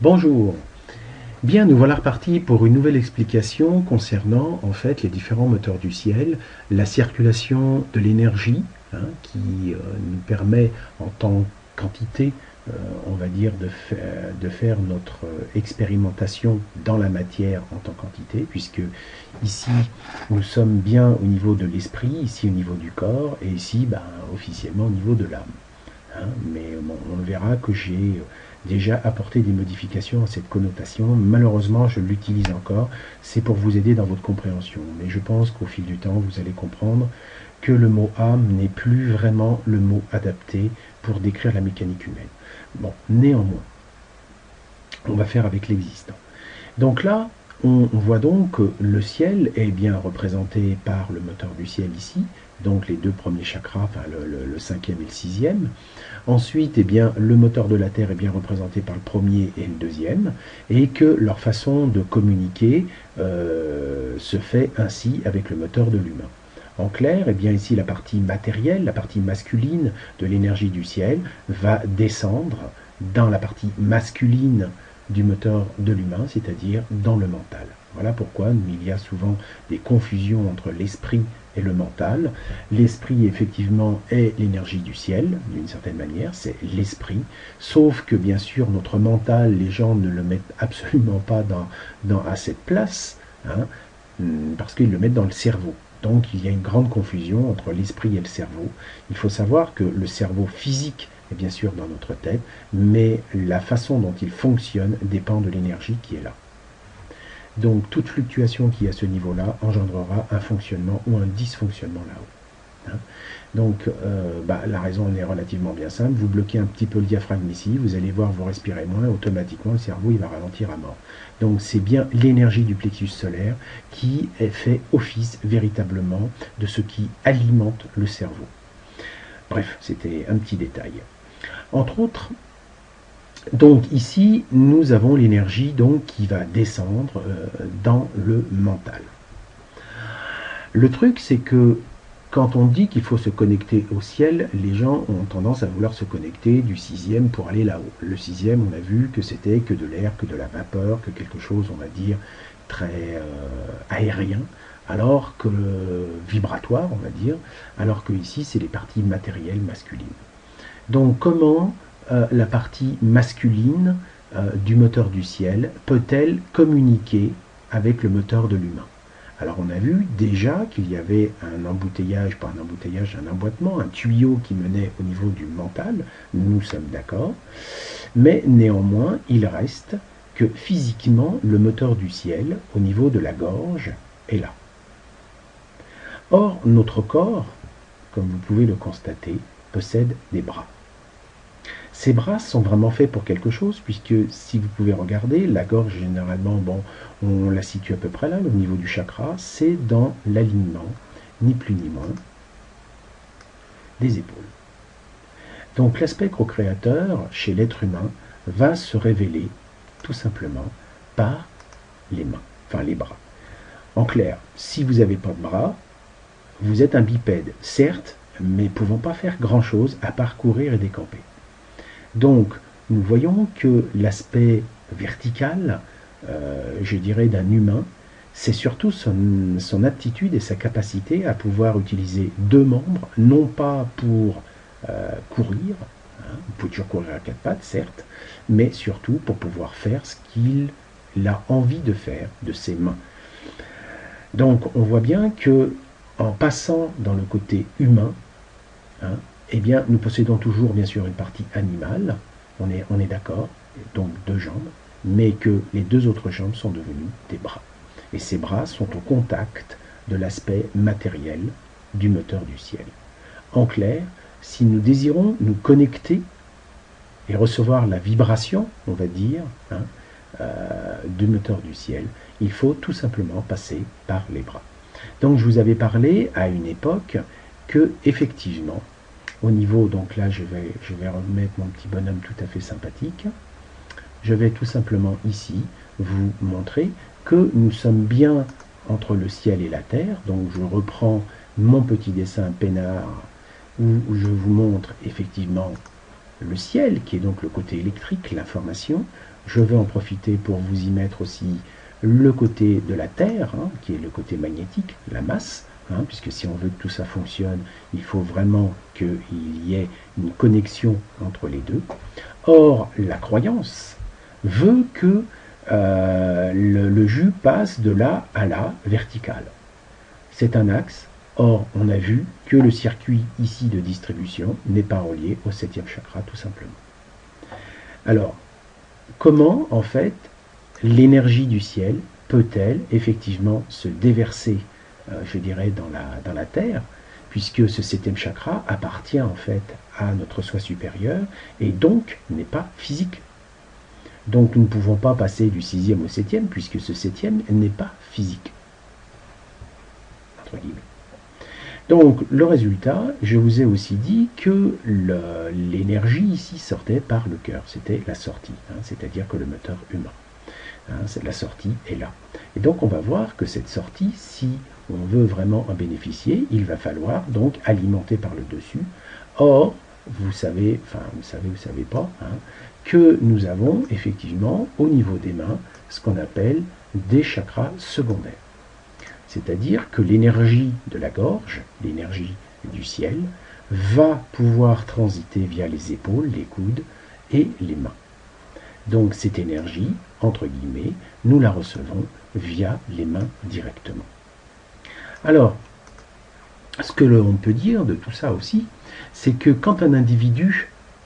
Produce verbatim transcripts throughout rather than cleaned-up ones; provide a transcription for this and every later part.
Bonjour. Bien, nous voilà repartis pour une nouvelle explication concernant en fait les différents moteurs du ciel, la circulation de l'énergie hein, qui euh, nous permet en tant que quantité, euh, on va dire, de, fa de faire notre euh, expérimentation dans la matière en tant que quantité, puisque ici nous sommes bien au niveau de l'esprit, ici au niveau du corps, et ici ben, officiellement au niveau de l'âme. Hein, mais bon, on verra que j'ai déjà apporté des modifications à cette connotation. Malheureusement, je l'utilise encore. C'est pour vous aider dans votre compréhension. Mais je pense qu'au fil du temps, vous allez comprendre que le mot âme n'est plus vraiment le mot adapté pour décrire la mécanique humaine. Bon, néanmoins, on va faire avec l'existant. Donc là, on, on voit donc que le ciel est bien représenté par le moteur du ciel ici, donc les deux premiers chakras, enfin le, le, le cinquième et le sixième. Ensuite, eh bien, le moteur de la Terre est bien représenté par le premier et le deuxième, et que leur façon de communiquer euh, se fait ainsi avec le moteur de l'humain. En clair, eh bien, ici, la partie matérielle, la partie masculine de l'énergie du ciel va descendre dans la partie masculine du moteur de l'humain, c'est-à-dire dans le mental. Voilà pourquoi il y a souvent des confusions entre l'esprit et le mental. L'esprit, effectivement, est l'énergie du ciel, d'une certaine manière, c'est l'esprit, sauf que, bien sûr, notre mental, les gens ne le mettent absolument pas dans, dans, à cette place, hein, parce qu'ils le mettent dans le cerveau. Donc, il y a une grande confusion entre l'esprit et le cerveau. Il faut savoir que le cerveau physique est bien sûr dans notre tête, mais la façon dont il fonctionne dépend de l'énergie qui est là. Donc toute fluctuation qui est à ce niveau-là engendrera un fonctionnement ou un dysfonctionnement là-haut. Hein. Donc euh, bah, la raison elle est relativement bien simple, vous bloquez un petit peu le diaphragme ici, vous allez voir vous respirez moins, automatiquement le cerveau il va ralentir à mort. Donc c'est bien l'énergie du plexus solaire qui est fait office véritablement de ce qui alimente le cerveau. Bref, c'était un petit détail. Entre autres, donc ici, nous avons l'énergie donc qui va descendre euh, dans le mental. Le truc, c'est que quand on dit qu'il faut se connecter au ciel, les gens ont tendance à vouloir se connecter du sixième pour aller là-haut. Le sixième, on a vu que c'était que de l'air, que de la vapeur, que quelque chose, on va dire, très euh, aérien, alors que euh, vibratoire, on va dire, alors que ici, c'est les parties matérielles masculines. Donc comment euh, la partie masculine euh, du moteur du ciel peut-elle communiquer avec le moteur de l'humain? Alors on a vu déjà qu'il y avait un embouteillage, pas un embouteillage, un emboîtement, un tuyau qui menait au niveau du mental, nous sommes d'accord, mais néanmoins il reste que physiquement le moteur du ciel au niveau de la gorge est là. Or notre corps, comme vous pouvez le constater, possède des bras. Ces bras sont vraiment faits pour quelque chose, puisque si vous pouvez regarder, la gorge, généralement, bon, on la situe à peu près là, au niveau du chakra, c'est dans l'alignement, ni plus ni moins, des épaules. Donc l'aspect procréateur, chez l'être humain, va se révéler, tout simplement, par les mains, enfin les bras. En clair, si vous n'avez pas de bras, vous êtes un bipède, certes, mais ne pouvant pas faire grand-chose à part courir et décamper. Donc, nous voyons que l'aspect vertical, euh, je dirais, d'un humain, c'est surtout son, son aptitude et sa capacité à pouvoir utiliser deux membres, non pas pour euh, courir, hein, vous pouvez toujours courir à quatre pattes, certes, mais surtout pour pouvoir faire ce qu'il a envie de faire de ses mains. Donc, on voit bien que en passant dans le côté humain, hein, eh bien, nous possédons toujours, bien sûr, une partie animale, on est, on est d'accord, donc deux jambes, mais que les deux autres jambes sont devenues des bras. Et ces bras sont au contact de l'aspect matériel du moteur du ciel. En clair, si nous désirons nous connecter et recevoir la vibration, on va dire, hein, euh, du moteur du ciel, il faut tout simplement passer par les bras. Donc, je vous avais parlé à une époque que, effectivement, au niveau, donc là je vais, je vais remettre mon petit bonhomme tout à fait sympathique. Je vais tout simplement ici vous montrer que nous sommes bien entre le ciel et la terre. Donc je reprends mon petit dessin peinard où je vous montre effectivement le ciel, qui est donc le côté électrique, l'information. je veux en profiter pour vous y mettre aussi le côté de la Terre, hein, qui est le côté magnétique, la masse, hein, puisque si on veut que tout ça fonctionne, il faut vraiment qu'il y ait une connexion entre les deux. Or, la croyance veut que euh, le, le jus passe de là à là, vertical. C'est un axe. Or, on a vu que le circuit ici de distribution n'est pas relié au septième chakra, tout simplement. Alors, comment, en fait, l'énergie du ciel peut-elle effectivement se déverser, euh, je dirais, dans la, dans la terre, puisque ce septième chakra appartient en fait à notre soi supérieur et donc n'est pas physique. Donc nous ne pouvons pas passer du sixième au septième, puisque ce septième n'est pas physique. Entre guillemets. Donc le résultat, je vous ai aussi dit que l'énergie ici sortait par le cœur, c'était la sortie, hein, c'est-à-dire que le moteur humain. Hein, la sortie est là. Et donc on va voir que cette sortie, si on veut vraiment en bénéficier, il va falloir donc alimenter par le dessus. Or, vous savez, enfin vous savez, vous savez pas, hein, que nous avons effectivement au niveau des mains ce qu'on appelle des chakras secondaires. C'est-à-dire que l'énergie de la gorge, l'énergie du ciel, va pouvoir transiter via les épaules, les coudes et les mains. Donc cette énergie, entre guillemets, nous la recevons via les mains directement. Alors, ce que l'on peut dire de tout ça aussi, c'est que quand un individu,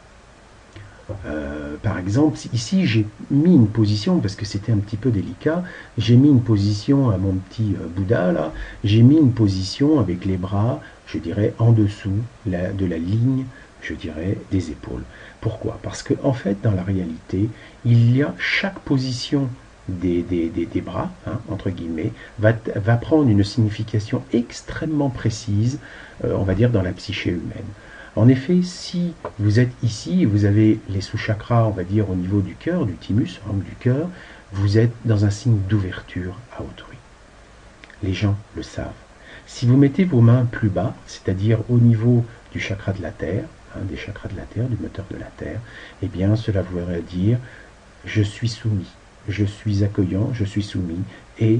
euh, par exemple, ici j'ai mis une position, parce que c'était un petit peu délicat, j'ai mis une position à mon petit euh, Bouddha, là, j'ai mis une position avec les bras, je dirais, en dessous la, de la ligne, je dirais, des épaules. Pourquoi? Parce que en fait, dans la réalité, il y a chaque position des, des, des, des bras, hein, entre guillemets, va, va prendre une signification extrêmement précise, euh, on va dire, dans la psyché humaine. En effet, si vous êtes ici et vous avez les sous-chakras, on va dire, au niveau du cœur, du thymus, hein, du cœur, vous êtes dans un signe d'ouverture à autrui. Les gens le savent. Si vous mettez vos mains plus bas, c'est-à-dire au niveau du chakra de la terre, hein, des chakras de la terre, du moteur de la terre, eh bien, cela voudrait dire « je suis soumis ». Je suis accueillant, je suis soumis et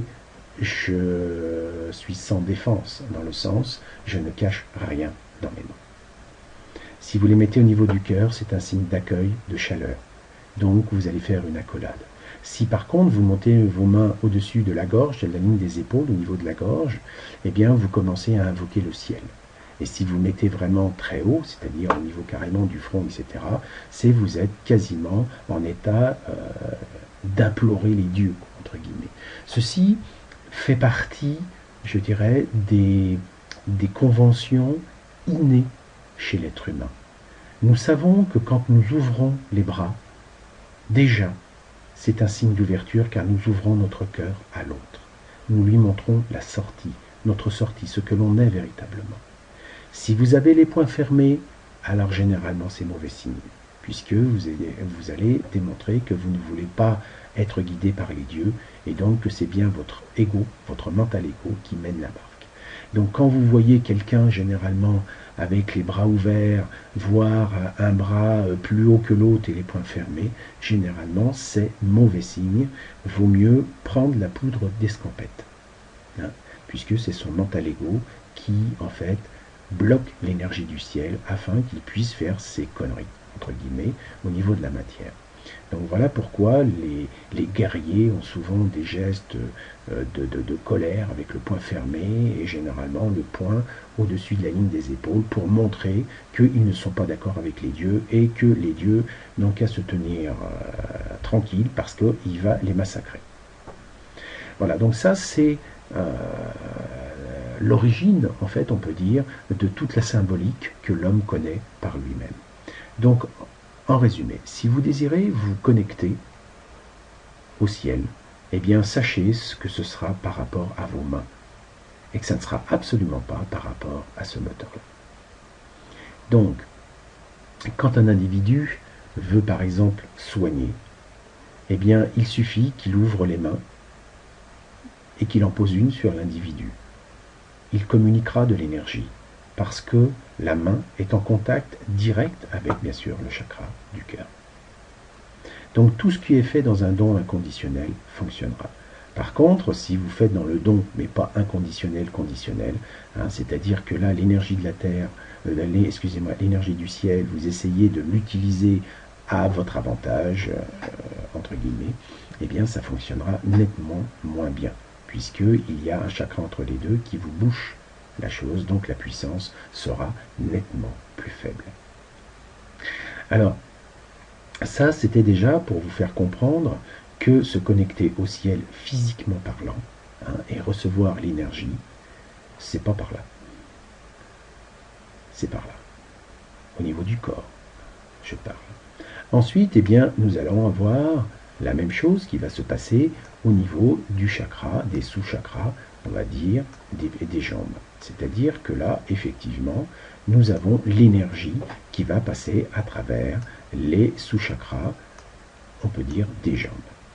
je suis sans défense, dans le sens, je ne cache rien dans mes mains. Si vous les mettez au niveau du cœur, c'est un signe d'accueil, de chaleur. Donc vous allez faire une accolade. Si par contre vous montez vos mains au-dessus de la gorge, de la ligne des épaules, au niveau de la gorge, eh bien vous commencez à invoquer le ciel. Et si vous mettez vraiment très haut, c'est-à-dire au niveau carrément du front, et cetera, c'est vous êtes quasiment en état euh, d'implorer les dieux, entre guillemets. Ceci fait partie, je dirais, des, des conventions innées chez l'être humain. Nous savons que quand nous ouvrons les bras, déjà, c'est un signe d'ouverture car nous ouvrons notre cœur à l'autre. Nous lui montrons la sortie, notre sortie, ce que l'on est véritablement. Si vous avez les poings fermés, alors généralement c'est mauvais signe, puisque vous allez, vous allez démontrer que vous ne voulez pas être guidé par les dieux, et donc que c'est bien votre ego, votre mental ego qui mène la barque. Donc quand vous voyez quelqu'un généralement avec les bras ouverts, voire un bras plus haut que l'autre et les poings fermés, généralement c'est mauvais signe, vaut mieux prendre la poudre d'escampette, hein, puisque c'est son mental ego qui en fait bloque l'énergie du ciel afin qu'il puisse faire ses conneries, entre guillemets, au niveau de la matière. Donc voilà pourquoi les, les guerriers ont souvent des gestes de, de, de colère avec le poing fermé et généralement le poing au-dessus de la ligne des épaules pour montrer qu'ils ne sont pas d'accord avec les dieux et que les dieux n'ont qu'à se tenir euh, tranquilles parce qu'il va les massacrer. Voilà, donc ça c'est euh, l'origine, en fait, on peut dire, de toute la symbolique que l'homme connaît par lui-même. Donc, en résumé, si vous désirez vous connecter au ciel, eh bien, sachez ce que ce sera par rapport à vos mains, et que ça ne sera absolument pas par rapport à ce moteur-là. Donc, quand un individu veut, par exemple, soigner, eh bien, il suffit qu'il ouvre les mains et qu'il en pose une sur l'individu. Il communiquera de l'énergie, parce que la main est en contact direct avec, bien sûr, le chakra du cœur. Donc tout ce qui est fait dans un don inconditionnel fonctionnera. Par contre, si vous faites dans le don, mais pas inconditionnel, conditionnel, hein, c'est-à-dire que là, l'énergie de la Terre, euh, excusez-moi, l'énergie du ciel, vous essayez de l'utiliser à votre avantage, euh, entre guillemets, eh bien ça fonctionnera nettement moins bien, puisqu'il y a un chakra entre les deux qui vous bouche la chose, donc la puissance sera nettement plus faible. Alors, ça c'était déjà pour vous faire comprendre que se connecter au ciel physiquement parlant, hein, et recevoir l'énergie, c'est pas par là. C'est par là. Au niveau du corps, je parle. Ensuite, eh bien, nous allons avoir la même chose qui va se passer au niveau du chakra, des sous-chakras, on va dire, des, des jambes. C'est-à-dire que là, effectivement, nous avons l'énergie qui va passer à travers les sous-chakras, on peut dire, des jambes.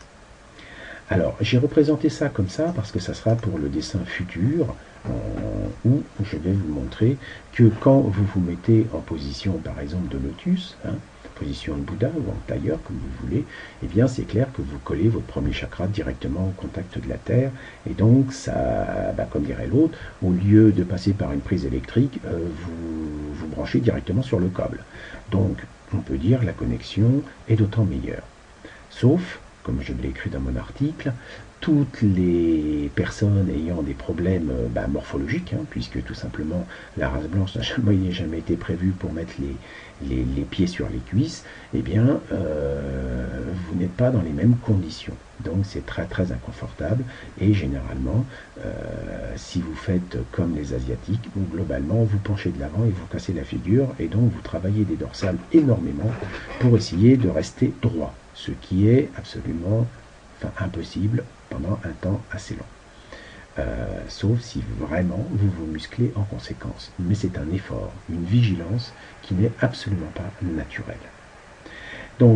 Alors, j'ai représenté ça comme ça parce que ça sera pour le dessin futur, euh, où je vais vous montrer que quand vous vous mettez en position, par exemple, de lotus, hein, position de Bouddha ou en tailleur, comme vous voulez, eh bien c'est clair que vous collez votre premier chakra directement au contact de la terre, et donc ça, bah, comme dirait l'autre, au lieu de passer par une prise électrique, euh, vous vous branchez directement sur le câble. Donc on peut dire la connexion est d'autant meilleure. Sauf, comme je l'ai écrit dans mon article, toutes les personnes ayant des problèmes bah, morphologiques, hein, puisque tout simplement la race blanche n'a jamais, jamais été prévue pour mettre les, les, les pieds sur les cuisses, eh bien, euh, vous n'êtes pas dans les mêmes conditions. Donc c'est très très inconfortable, et généralement, euh, si vous faites comme les Asiatiques, où globalement vous penchez de l'avant et vous cassez la figure, et donc vous travaillez des dorsales énormément pour essayer de rester droit, ce qui est absolument enfin, impossible pendant un temps assez long. Euh, sauf si vraiment vous vous musclez en conséquence. Mais c'est un effort, une vigilance qui n'est absolument pas naturelle. Donc,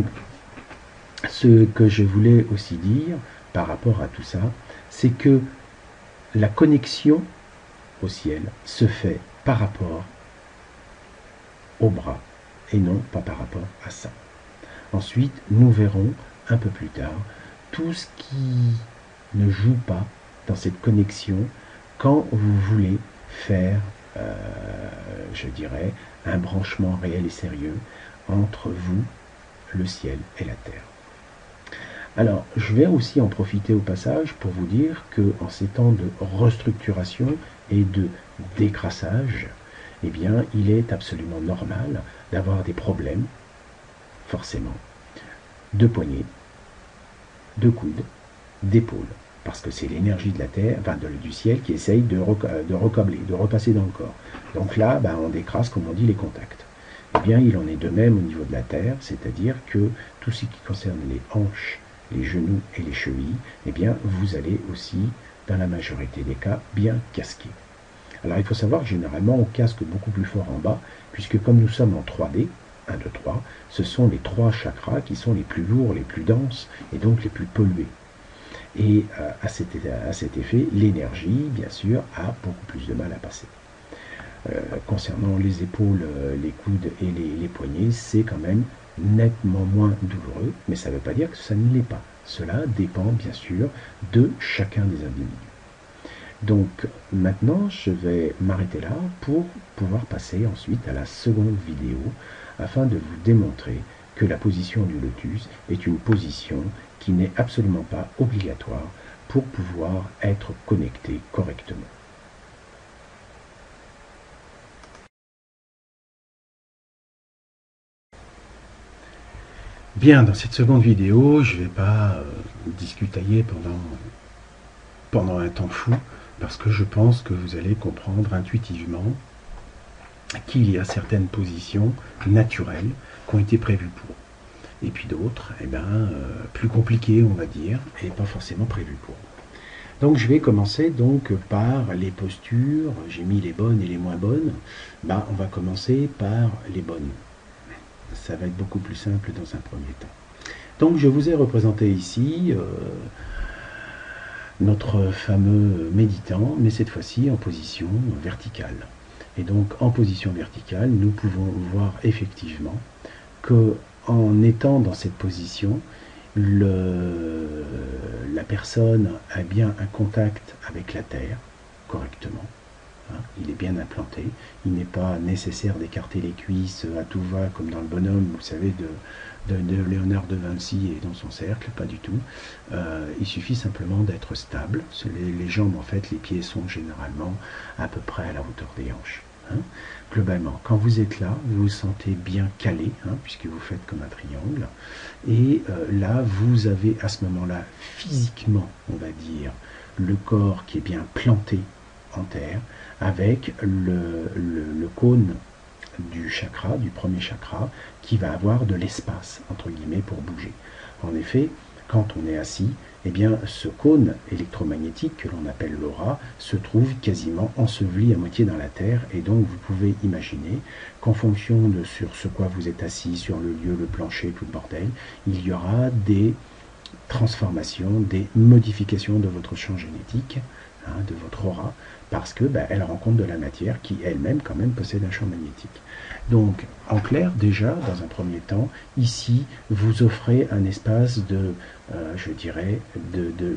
ce que je voulais aussi dire par rapport à tout ça, c'est que la connexion au ciel se fait par rapport au bras et non pas par rapport à ça. Ensuite, nous verrons un peu plus tard tout ce qui ne joue pas dans cette connexion quand vous voulez faire, euh, je dirais, un branchement réel et sérieux entre vous, le ciel et la terre. Alors, je vais aussi en profiter au passage pour vous dire qu'en ces temps de restructuration et de décrassage, eh bien, il est absolument normal d'avoir des problèmes, forcément, de poignets, de coudes, d'épaule, parce que c'est l'énergie de la terre, enfin de, du ciel qui essaye de, rec de recabler, de repasser dans le corps. Donc là, ben, on décrasse, comme on dit, les contacts. Eh bien, il en est de même au niveau de la terre, c'est-à-dire que tout ce qui concerne les hanches, les genoux et les chevilles, eh bien, vous allez aussi, dans la majorité des cas, bien casquer. Alors, il faut savoir que généralement, on casque beaucoup plus fort en bas, puisque comme nous sommes en trois D, un, deux, trois, ce sont les trois chakras qui sont les plus lourds, les plus denses, et donc les plus pollués. Et euh, à, cet, à cet effet, l'énergie, bien sûr, a beaucoup plus de mal à passer. Euh, concernant les épaules, euh, les coudes et les, les poignets, c'est quand même nettement moins douloureux, mais ça ne veut pas dire que ça ne l'est pas. Cela dépend, bien sûr, de chacun des individus. Donc maintenant, je vais m'arrêter là pour pouvoir passer ensuite à la seconde vidéo, afin de vous démontrer que la position du lotus est une position qui n'est absolument pas obligatoire pour pouvoir être connecté correctement. Bien, dans cette seconde vidéo, je ne vais pas euh, discutailler pendant, pendant un temps fou, parce que je pense que vous allez comprendre intuitivement qu'il y a certaines positions naturelles qui ont été prévues pour. Et puis d'autres, eh ben, euh, plus compliquées, on va dire, et pas forcément prévues pour. Donc je vais commencer donc par les postures. J'ai mis les bonnes et les moins bonnes. Ben, on va commencer par les bonnes. Ça va être beaucoup plus simple dans un premier temps. Donc je vous ai représenté ici euh, notre fameux méditant, mais cette fois-ci en position verticale. Et donc en position verticale, nous pouvons voir effectivement que en étant dans cette position, le, la personne a bien un contact avec la terre correctement. Hein, il est bien implanté. Il n'est pas nécessaire d'écarter les cuisses à tout va comme dans le bonhomme, vous savez, de, de, de Léonard de Vinci et dans son cercle, pas du tout. Euh, il suffit simplement d'être stable. Les, les jambes, en fait, les pieds sont généralement à peu près à la hauteur des hanches. Hein. Globalement, quand vous êtes là, vous vous sentez bien calé, hein, puisque vous faites comme un triangle. Et euh, là, vous avez à ce moment-là, physiquement, on va dire, le corps qui est bien planté en terre, avec le, le, le cône du chakra, du premier chakra, qui va avoir de l'espace, entre guillemets, pour bouger. En effet, quand on est assis, eh bien, ce cône électromagnétique que l'on appelle l'aura se trouve quasiment enseveli à moitié dans la terre, et donc vous pouvez imaginer qu'en fonction de sur ce quoi vous êtes assis, sur le lieu, le plancher, tout le bordel, il y aura des transformations, des modifications de votre champ génétique, hein, de votre aura, parce que ben, elle rencontre de la matière qui elle-même quand même possède un champ magnétique. Donc, en clair, déjà, dans un premier temps, ici, vous offrez un espace de, euh, je dirais, de, de,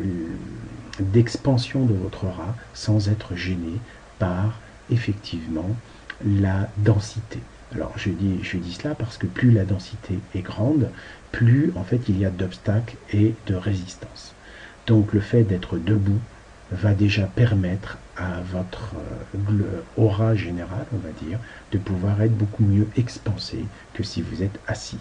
d'expansion de votre aura sans être gêné par, effectivement, la densité. Alors, je dis, je dis cela parce que plus la densité est grande, plus, en fait, il y a d'obstacles et de résistance. Donc, le fait d'être debout va déjà permettre à votre euh, aura générale, on va dire, de pouvoir être beaucoup mieux expansé que si vous êtes assis.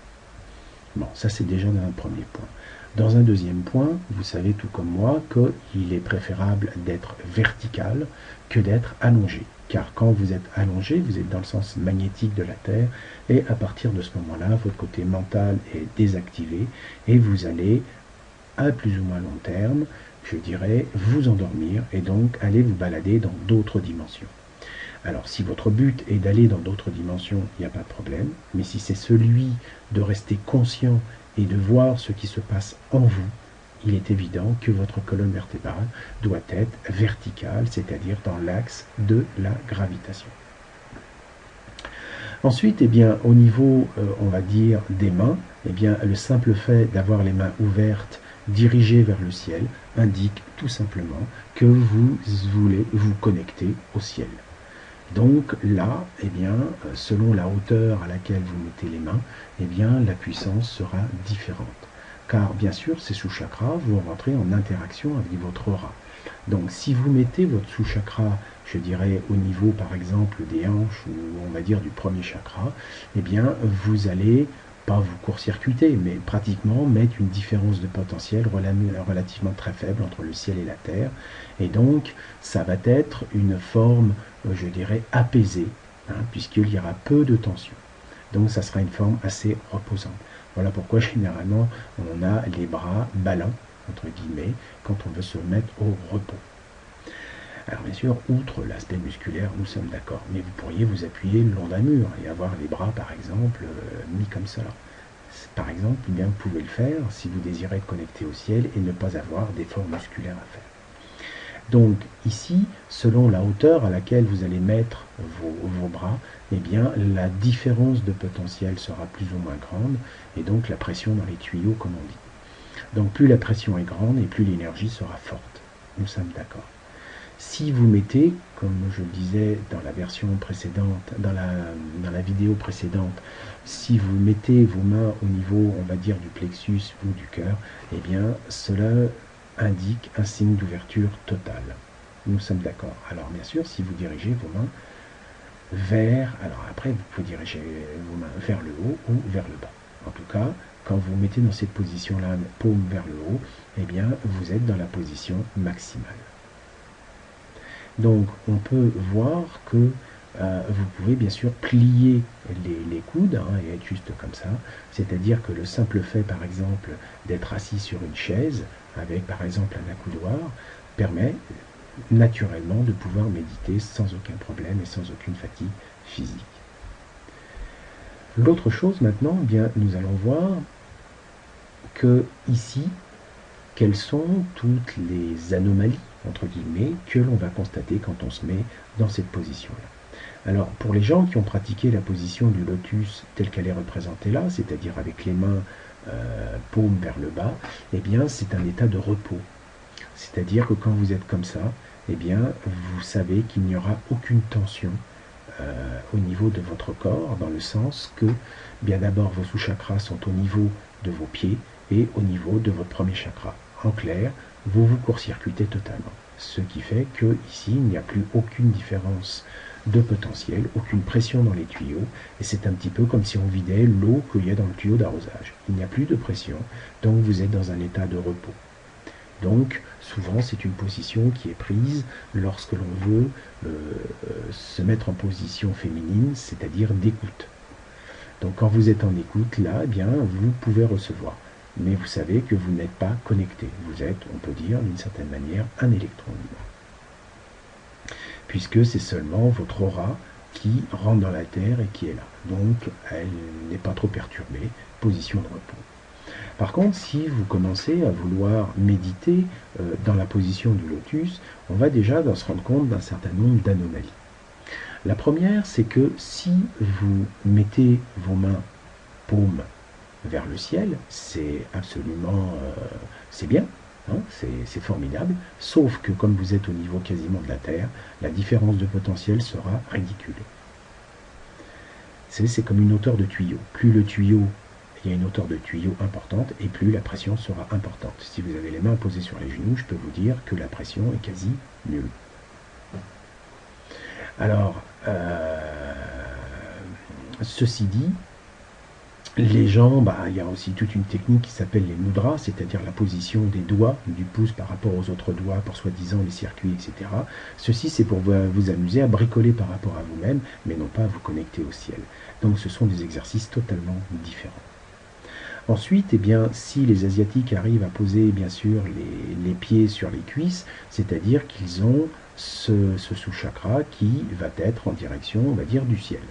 Bon, ça c'est déjà dans un premier point. Dans un deuxième point, vous savez tout comme moi qu'il est préférable d'être vertical que d'être allongé. Car quand vous êtes allongé, vous êtes dans le sens magnétique de la Terre, et à partir de ce moment-là, votre côté mental est désactivé, et vous allez, à plus ou moins long terme, je dirais, vous endormir et donc aller vous balader dans d'autres dimensions. Alors, si votre but est d'aller dans d'autres dimensions, il n'y a pas de problème, mais si c'est celui de rester conscient et de voir ce qui se passe en vous, il est évident que votre colonne vertébrale doit être verticale, c'est-à-dire dans l'axe de la gravitation. Ensuite, eh bien, au niveau, euh, on va dire, des mains, eh bien, le simple fait d'avoir les mains ouvertes, dirigées vers le ciel, indique tout simplement que vous voulez vous connecter au ciel. Donc là, eh bien, selon la hauteur à laquelle vous mettez les mains, eh bien, la puissance sera différente. Car bien sûr, ces sous-chakras vont rentrer en interaction avec votre aura. Donc si vous mettez votre sous-chakra, je dirais au niveau par exemple des hanches ou on va dire du premier chakra, eh bien, vous allez pas vous court-circuiter, mais pratiquement mettre une différence de potentiel relativement très faible entre le ciel et la terre. Et donc, ça va être une forme, je dirais, apaisée, hein, puisqu'il y aura peu de tension. Donc, ça sera une forme assez reposante. Voilà pourquoi, généralement, on a les bras ballants, entre guillemets, quand on veut se mettre au repos. Alors bien sûr, outre l'aspect musculaire, nous sommes d'accord, mais vous pourriez vous appuyer le long d'un mur et avoir les bras, par exemple, euh, mis comme ça. Par exemple, eh bien, vous pouvez le faire si vous désirez être connecté au ciel et ne pas avoir d'efforts musculaires à faire. Donc ici, selon la hauteur à laquelle vous allez mettre vos, vos bras, eh bien, la différence de potentiel sera plus ou moins grande, et donc la pression dans les tuyaux, comme on dit. Donc plus la pression est grande et plus l'énergie sera forte. Nous sommes d'accord. Si vous mettez, comme je le disais dans la version précédente, dans la, dans la vidéo précédente, si vous mettez vos mains au niveau, on va dire, du plexus ou du cœur, eh bien, cela indique un signe d'ouverture totale. Nous sommes d'accord. Alors, bien sûr, si vous dirigez vos mains vers, alors après, vous pouvez diriger vos mains vers le haut ou vers le bas. En tout cas, quand vous mettez dans cette position-là, paume vers le haut, eh bien, vous êtes dans la position maximale. Donc, on peut voir que euh, vous pouvez bien sûr plier les, les coudes hein, et être juste comme ça. C'est-à-dire que le simple fait, par exemple, d'être assis sur une chaise, avec par exemple un accoudoir, permet naturellement de pouvoir méditer sans aucun problème et sans aucune fatigue physique. L'autre chose maintenant, eh bien, nous allons voir que ici, quelles sont toutes les anomalies entre guillemets, que l'on va constater quand on se met dans cette position-là. Alors, pour les gens qui ont pratiqué la position du lotus telle qu'elle est représentée là, c'est-à-dire avec les mains euh, paume vers le bas, eh bien c'est un état de repos. C'est-à-dire que quand vous êtes comme ça, eh bien vous savez qu'il n'y aura aucune tension euh, au niveau de votre corps, dans le sens que, bien d'abord, vos sous-chakras sont au niveau de vos pieds et au niveau de votre premier chakra. En clair, vous vous court-circuitez totalement. Ce qui fait que ici, il n'y a plus aucune différence de potentiel, aucune pression dans les tuyaux, et c'est un petit peu comme si on vidait l'eau qu'il y a dans le tuyau d'arrosage. Il n'y a plus de pression, donc vous êtes dans un état de repos. Donc, souvent, c'est une position qui est prise lorsque l'on veut euh, se mettre en position féminine, c'est-à-dire d'écoute. Donc, quand vous êtes en écoute, là, eh bien, vous pouvez recevoir. Mais vous savez que vous n'êtes pas connecté. Vous êtes, on peut dire, d'une certaine manière, un électron libre. Puisque c'est seulement votre aura qui rentre dans la Terre et qui est là. Donc, elle n'est pas trop perturbée, position de repos. Par contre, si vous commencez à vouloir méditer euh, dans la position du lotus, on va déjà se rendre compte d'un certain nombre d'anomalies. La première, c'est que si vous mettez vos mains paumes vers le ciel, c'est absolument, euh, c'est bien, hein, c'est formidable, sauf que comme vous êtes au niveau quasiment de la Terre, la différence de potentiel sera ridicule. C'est comme une hauteur de tuyau. Plus le tuyau, il y a une hauteur de tuyau importante, et plus la pression sera importante. Si vous avez les mains posées sur les genoux, je peux vous dire que la pression est quasi nulle. Alors, euh, ceci dit, les gens, bah, il y a aussi toute une technique qui s'appelle les mudras, c'est-à-dire la position des doigts, du pouce par rapport aux autres doigts, pour soi-disant les circuits, et cetera. Ceci, c'est pour vous, vous amuser à bricoler par rapport à vous-même, mais non pas à vous connecter au ciel. Donc ce sont des exercices totalement différents. Ensuite, eh bien, si les Asiatiques arrivent à poser, bien sûr, les, les pieds sur les cuisses, c'est-à-dire qu'ils ont ce, ce sous-chakra qui va être en direction, on va dire, du ciel.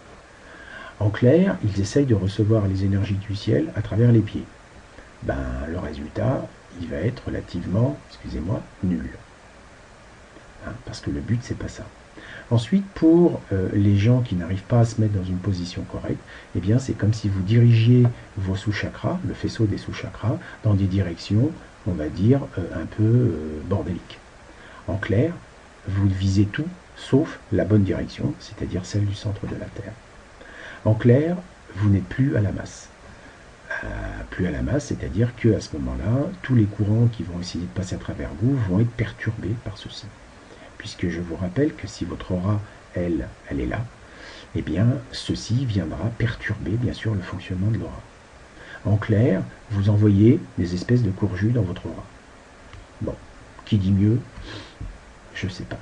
En clair, ils essayent de recevoir les énergies du ciel à travers les pieds. Ben, le résultat, il va être relativement, excusez-moi, nul. Hein, parce que le but, c'est pas ça. Ensuite, pour euh, les gens qui n'arrivent pas à se mettre dans une position correcte, eh bien, c'est comme si vous dirigiez vos sous-chakras, le faisceau des sous-chakras, dans des directions, on va dire, euh, un peu euh, bordéliques. En clair, vous visez tout, sauf la bonne direction, c'est-à-dire celle du centre de la Terre. En clair, vous n'êtes plus à la masse. Euh, plus à la masse, c'est-à-dire qu'à ce moment-là, tous les courants qui vont essayer de passer à travers vous vont être perturbés par ceci. Puisque je vous rappelle que si votre aura, elle, elle est là, eh bien, ceci viendra perturber, bien sûr, le fonctionnement de l'aura. En clair, vous envoyez des espèces de courjus dans votre aura. Bon, qui dit mieux? Je ne sais pas.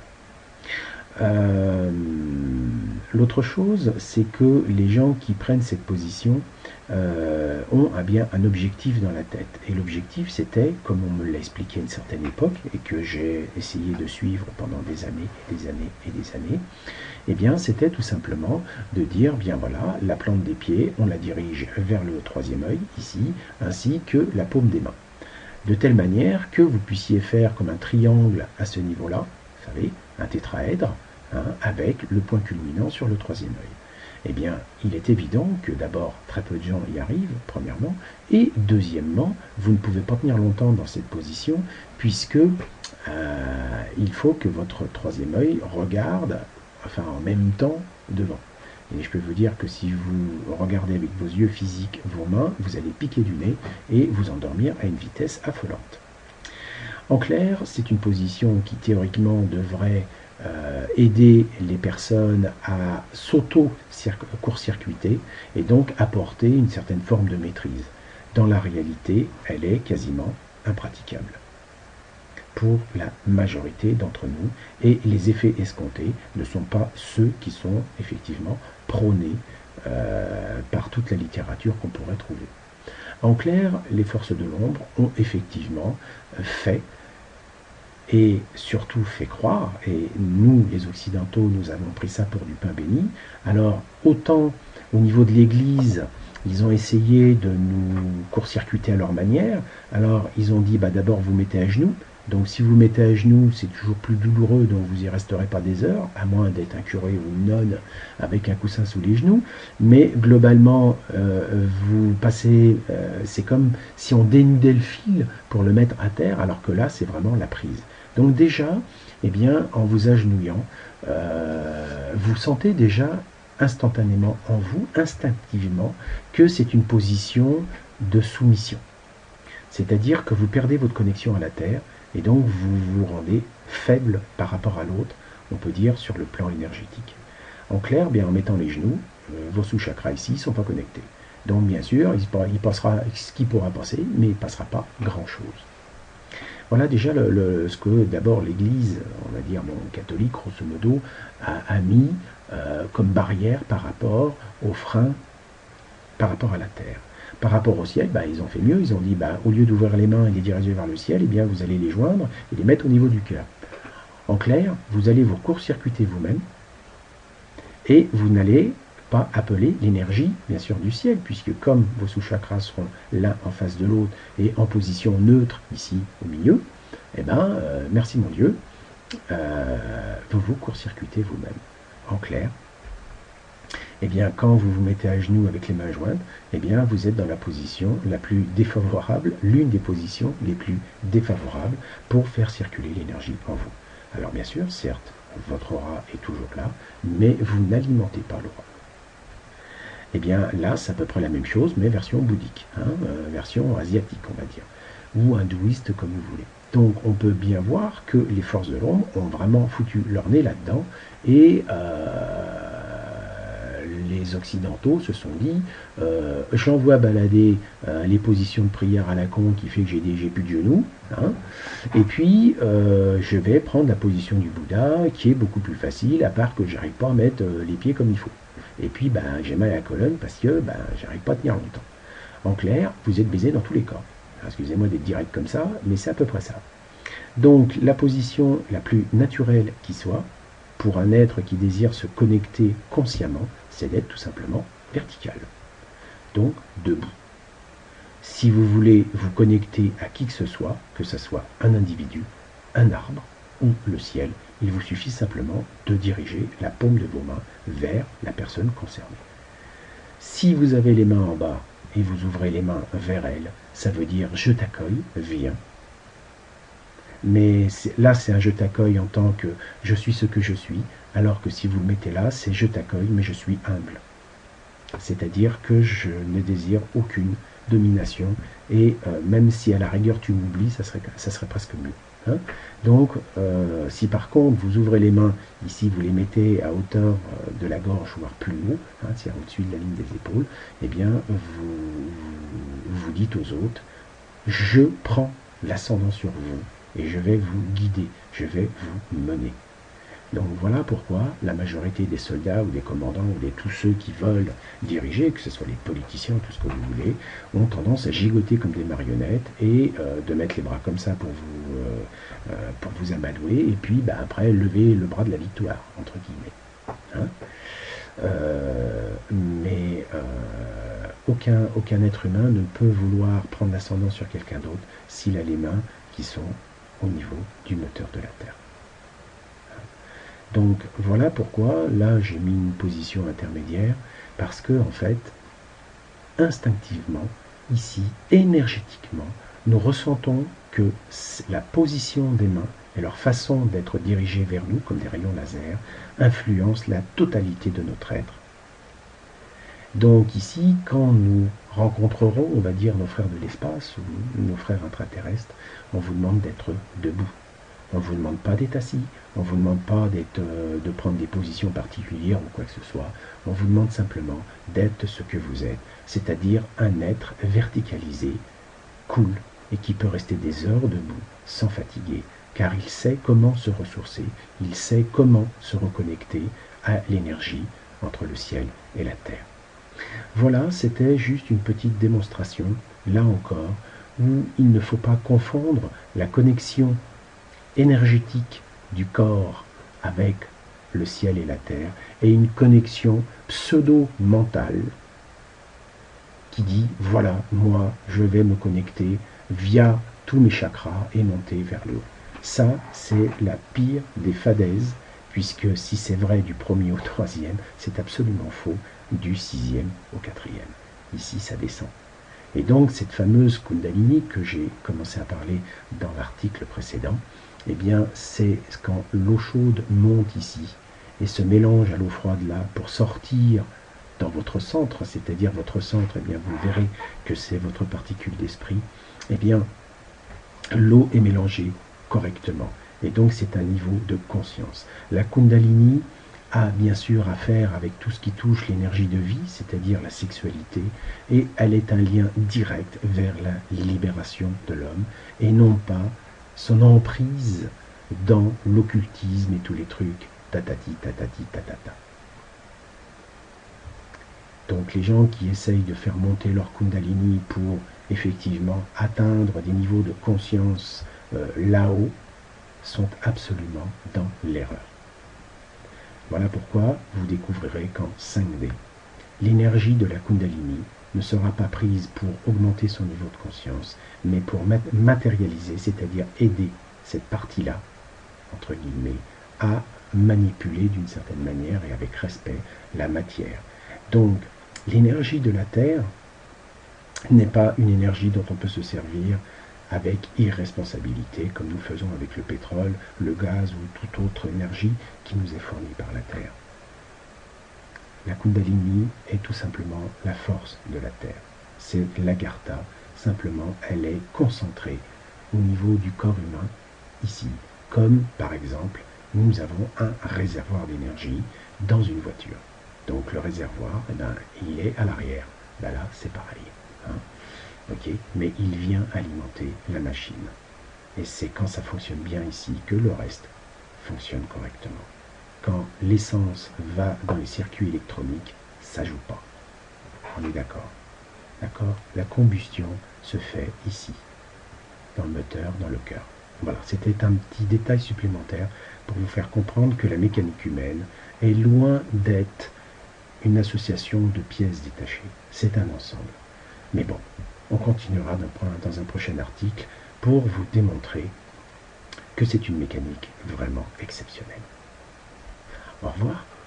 Euh, L'autre chose, c'est que les gens qui prennent cette position euh, ont eh bien un objectif dans la tête. Et l'objectif, c'était, comme on me l'a expliqué à une certaine époque, et que j'ai essayé de suivre pendant des années et des années et des années, eh bien, c'était tout simplement de dire, bien voilà, la plante des pieds, on la dirige vers le troisième œil, ici, ainsi que la paume des mains. De telle manière que vous puissiez faire comme un triangle à ce niveau-là, vous savez, un tétraèdre, Hein, avec le point culminant sur le troisième œil. Eh bien, il est évident que d'abord, très peu de gens y arrivent, premièrement, et deuxièmement, vous ne pouvez pas tenir longtemps dans cette position, puisque euh, il faut que votre troisième œil regarde, enfin en même temps, devant. Et je peux vous dire que si vous regardez avec vos yeux physiques vos mains, vous allez piquer du nez et vous endormir à une vitesse affolante. En clair, c'est une position qui théoriquement devrait Euh, aider les personnes à s'auto-court-circuiter et donc apporter une certaine forme de maîtrise. Dans la réalité, elle est quasiment impraticable pour la majorité d'entre nous et les effets escomptés ne sont pas ceux qui sont effectivement prônés euh, par toute la littérature qu'on pourrait trouver. En clair, les forces de l'ombre ont effectivement fait et surtout fait croire, et nous les Occidentaux, nous avons pris ça pour du pain béni. Alors autant au niveau de l'Église, ils ont essayé de nous court-circuiter à leur manière, alors ils ont dit bah, d'abord vous mettez à genoux, Donc si vous mettez à genoux, c'est toujours plus douloureux, donc vous n'y resterez pas des heures, à moins d'être un curé ou une nonne avec un coussin sous les genoux. Mais globalement, euh, vous passez, euh, c'est comme si on dénudait le fil pour le mettre à terre, alors que là, c'est vraiment la prise. Donc déjà, eh bien, en vous agenouillant, euh, vous sentez déjà instantanément en vous, instinctivement, que c'est une position de soumission. C'est-à-dire que vous perdez votre connexion à la terre, et donc vous vous rendez faible par rapport à l'autre, on peut dire sur le plan énergétique. En clair, bien en mettant les genoux, euh, vos sous-chakras ici ne sont pas connectés. Donc bien sûr, il, il passera ce qui pourra passer, mais il ne passera pas grand-chose. Voilà déjà le, le, ce que d'abord l'Église, on va dire bon, catholique, grosso modo, a, a mis euh, comme barrière par rapport aux freins, par rapport à la terre. Par rapport au ciel, bah, ils ont fait mieux, ils ont dit, bah, au lieu d'ouvrir les mains et les diriger vers le ciel, eh bien, vous allez les joindre et les mettre au niveau du cœur. En clair, vous allez vous court-circuiter vous-même, et vous n'allez pas appeler l'énergie, bien sûr, du ciel, puisque comme vos sous-chakras seront l'un en face de l'autre et en position neutre, ici, au milieu, eh bien, euh, merci mon Dieu, euh, vous vous court-circuitez vous-même. En clair, eh bien, quand vous vous mettez à genoux avec les mains jointes, eh bien, vous êtes dans la position la plus défavorable, l'une des positions les plus défavorables pour faire circuler l'énergie en vous. Alors, bien sûr, certes, votre aura est toujours là, mais vous n'alimentez pas l'aura. Eh bien, là, c'est à peu près la même chose, mais version bouddhique, hein, euh, version asiatique, on va dire, ou hindouiste, comme vous voulez. Donc, on peut bien voir que les forces de l'ombre ont vraiment foutu leur nez là-dedans, et euh, les Occidentaux se sont dit, euh, j'envoie balader euh, les positions de prière à la con qui fait que j'ai j'ai plus de genoux, hein, et puis euh, je vais prendre la position du Bouddha qui est beaucoup plus facile, à part que j'arrive pas à mettre euh, les pieds comme il faut. Et puis ben, j'ai mal à la colonne parce que ben, j'arrive pas à tenir longtemps. En clair, vous êtes baisé dans tous les cas. Excusez-moi d'être direct comme ça, mais c'est à peu près ça. Donc la position la plus naturelle qui soit, pour un être qui désire se connecter consciemment, c'est d'être tout simplement vertical. Donc debout. Si vous voulez vous connecter à qui que ce soit, que ce soit un individu, un arbre ou le ciel, il vous suffit simplement de diriger la paume de vos mains vers la personne concernée. Si vous avez les mains en bas et vous ouvrez les mains vers elle, ça veut dire je t'accueille, viens. Mais là, c'est un je t'accueille en tant que je suis ce que je suis, alors que si vous le mettez là, c'est je t'accueille, mais je suis humble. C'est-à-dire que je ne désire aucune domination, et euh, même si à la rigueur tu m'oublies, ça serait, ça serait presque mieux. Hein. Donc, euh, si par contre vous ouvrez les mains, ici vous les mettez à hauteur de la gorge, voire plus haut, hein, c'est-à-dire au-dessus de la ligne des épaules, eh bien, vous, vous dites aux autres, je prends l'ascendant sur vous, et je vais vous guider, je vais vous mener. Donc voilà pourquoi la majorité des soldats ou des commandants ou des tous ceux qui veulent diriger, que ce soit les politiciens, tout ce que vous voulez, ont tendance à gigoter comme des marionnettes et euh, de mettre les bras comme ça pour vous, euh, euh, pour vous amadouer, et puis bah, après lever le bras de la victoire, entre guillemets. Hein euh, mais euh, aucun, aucun être humain ne peut vouloir prendre l'ascendant sur quelqu'un d'autre s'il a les mains qui sont au niveau du moteur de la Terre. Donc voilà pourquoi là j'ai mis une position intermédiaire, parce que en fait, instinctivement, ici, énergétiquement, nous ressentons que la position des mains et leur façon d'être dirigées vers nous, comme des rayons laser, influencent la totalité de notre être. Donc ici, quand nous rencontrerons, on va dire, nos frères de l'espace ou nos frères intraterrestres, on vous demande d'être debout. On ne vous demande pas d'être assis, on ne vous demande pas d'être, euh, de prendre des positions particulières ou quoi que ce soit. On vous demande simplement d'être ce que vous êtes, c'est-à-dire un être verticalisé, cool, et qui peut rester des heures debout sans fatiguer, car il sait comment se ressourcer, il sait comment se reconnecter à l'énergie entre le ciel et la terre. Voilà, c'était juste une petite démonstration, là encore, où il ne faut pas confondre la connexion énergétique du corps avec le ciel et la terre, et une connexion pseudo-mentale qui dit, voilà, moi, je vais me connecter via tous mes chakras et monter vers le haut. Ça, c'est la pire des fadaises, puisque si c'est vrai du premier au troisième, c'est absolument faux du sixième au quatrième. Ici, ça descend. Et donc, cette fameuse Kundalini que j'ai commencé à parler dans l'article précédent, eh bien, c'est quand l'eau chaude monte ici et se mélange à l'eau froide là pour sortir dans votre centre, c'est-à-dire votre centre, eh bien, vous verrez que c'est votre particule d'esprit, eh bien, l'eau est mélangée correctement. Et donc, c'est un niveau de conscience. La Kundalini a bien sûr à faire avec tout ce qui touche l'énergie de vie, c'est-à-dire la sexualité, et elle est un lien direct vers la libération de l'homme, et non pas son emprise dans l'occultisme et tous les trucs tatati, tatati, tatata. Donc les gens qui essayent de faire monter leur Kundalini pour effectivement atteindre des niveaux de conscience euh, là-haut sont absolument dans l'erreur. Voilà pourquoi vous découvrirez qu'en cinq D, l'énergie de la Kundalini ne sera pas prise pour augmenter son niveau de conscience, mais pour matérialiser, c'est-à-dire aider cette partie-là, entre guillemets, à manipuler d'une certaine manière et avec respect la matière. Donc, l'énergie de la Terre n'est pas une énergie dont on peut se servir avec irresponsabilité, comme nous faisons avec le pétrole, le gaz ou toute autre énergie qui nous est fournie par la Terre. La Kundalini est tout simplement la force de la Terre. C'est l'Agartha, simplement elle est concentrée au niveau du corps humain, ici, comme par exemple nous avons un réservoir d'énergie dans une voiture. Donc le réservoir, eh ben, il est à l'arrière. Ben là, c'est pareil. Hein. Okay, mais il vient alimenter la machine. Et c'est quand ça fonctionne bien ici que le reste fonctionne correctement. Quand l'essence va dans les circuits électroniques, ça joue pas. On est d'accord. D'accord? La combustion se fait ici, dans le moteur, dans le cœur. Voilà, c'était un petit détail supplémentaire pour vous faire comprendre que la mécanique humaine est loin d'être une association de pièces détachées. C'est un ensemble. Mais bon, on continuera dans un prochain article pour vous démontrer que c'est une mécanique vraiment exceptionnelle. Au revoir.